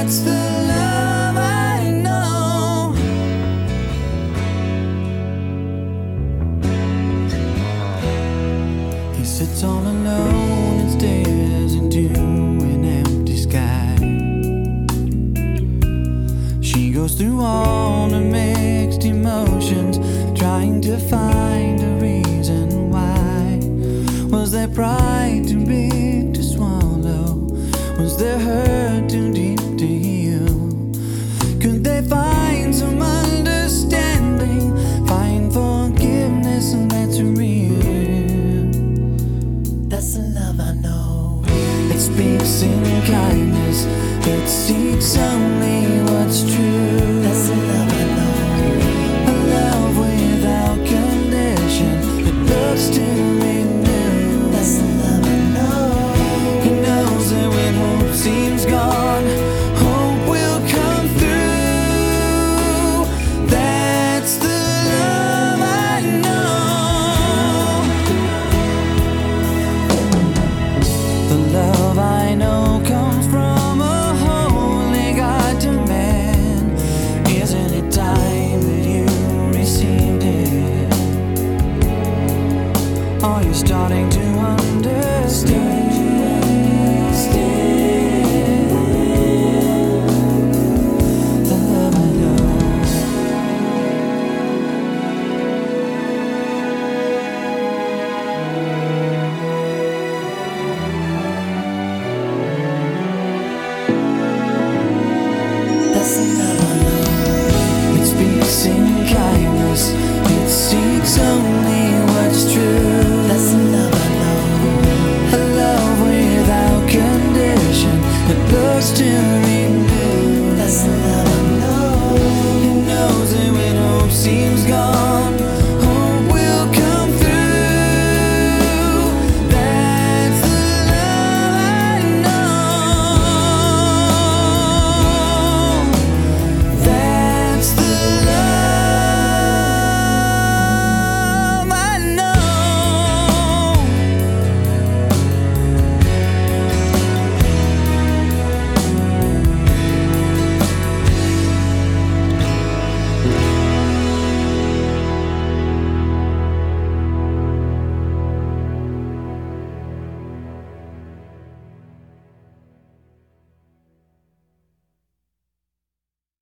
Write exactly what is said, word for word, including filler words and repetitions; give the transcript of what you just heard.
That's the love I know. He sits all alone and stares into an empty sky. She goes through all the mixed emotions, trying to find a reason why. Was there pride too big to swallow? Was there hurt too deep to heal? Could they find some understanding, find forgiveness that's real? That's the love I know. It speaks in kindness, it seeks only what's true. That's the love I know. A love without condition, it looks to renew. That's the love I know. He knows that when hope seems gone, hope will come through. That's the love I know. The love I know comes from a holy God to man. Isn't it time that you received it? Are you starting to understand? The love I know. That's the love I know. It speaks in kindness, it seeks only what's true. That's the love I know. A love without condition, it looks to renew. That's the love I know. He knows that when hope seems gone,